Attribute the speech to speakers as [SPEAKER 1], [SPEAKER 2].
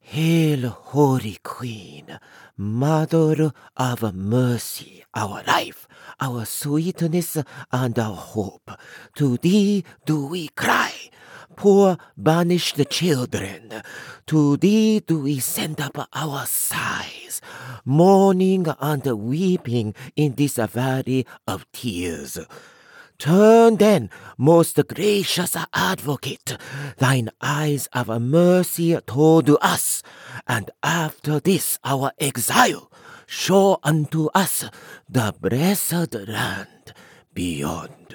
[SPEAKER 1] Hail, Holy Queen, Mother of Mercy, our life, our sweetness, and our hope. To thee do we cry, poor banished children. To thee do we send up our sighs, mourning and weeping in this valley of tears. Turn then, most gracious advocate, thine eyes of mercy toward us, and after this our exile, show unto us the blessed land beyond.